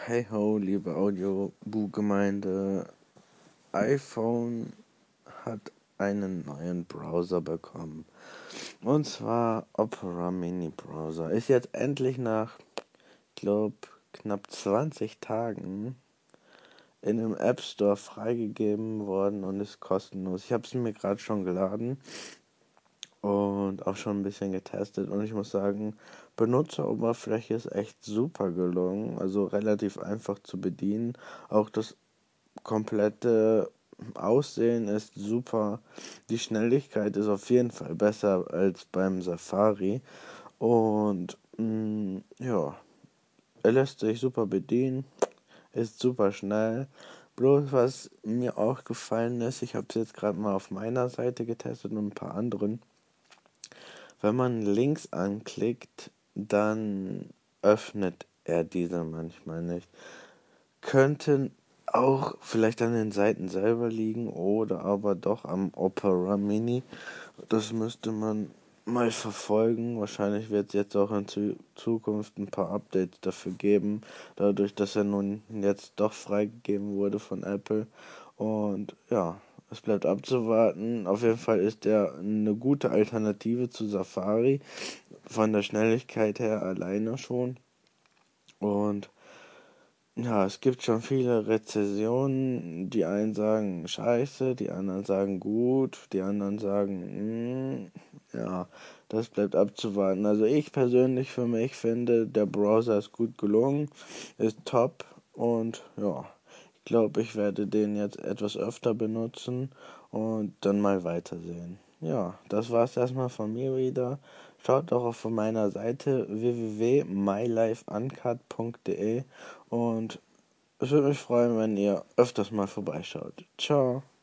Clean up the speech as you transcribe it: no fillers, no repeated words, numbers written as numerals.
Hey ho, liebe Audiobu-Gemeinde. iPhone hat einen neuen Browser bekommen. Und zwar Opera Mini Browser. Ist jetzt endlich nach, knapp 20 Tagen in einem App Store freigegeben worden und ist kostenlos. Ich habe es mir gerade schon geladen und auch schon ein bisschen getestet, und ich muss sagen, Benutzeroberfläche ist echt super gelungen, also relativ einfach zu bedienen. Auch das komplette Aussehen ist super. Die Schnelligkeit ist auf jeden Fall besser als beim Safari. Und ja, er lässt sich super bedienen, ist super schnell. Bloß was mir auch gefallen ist, ich habe es jetzt gerade mal auf meiner Seite getestet und ein paar anderen. Wenn man links anklickt, dann öffnet er diese manchmal nicht. Könnten auch vielleicht an den Seiten selber liegen oder aber doch am Opera Mini. Das müsste man mal verfolgen. Wahrscheinlich wird es jetzt auch in Zukunft ein paar Updates dafür geben, dadurch, dass er nun jetzt doch freigegeben wurde von Apple. Und ja, es bleibt abzuwarten. Auf jeden Fall ist er eine gute Alternative zu Safari, von der Schnelligkeit her alleine schon. Und ja, es gibt schon viele Rezensionen. Die einen sagen scheiße, die anderen sagen gut, die anderen sagen, ja, das bleibt abzuwarten. Also ich persönlich für mich finde, der Browser ist gut gelungen, ist top, und ja, ich glaube, ich werde den jetzt etwas öfter benutzen und dann mal weitersehen. Ja, das war's erstmal von mir wieder. Schaut doch auf meiner Seite www.mylifeuncut.de, und es würde mich freuen, wenn ihr öfters mal vorbeischaut. Ciao.